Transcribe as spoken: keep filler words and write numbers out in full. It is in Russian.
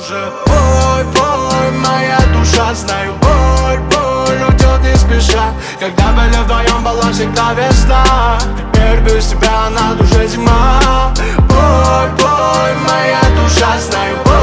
уже бой, бой, моя душа. Знаю, боль, боль уйдет не спеша. Когда были вдвоем, была всегда весна. Теперь без тебя над уже зима. Бой, бой, моя душа. Знаю, боль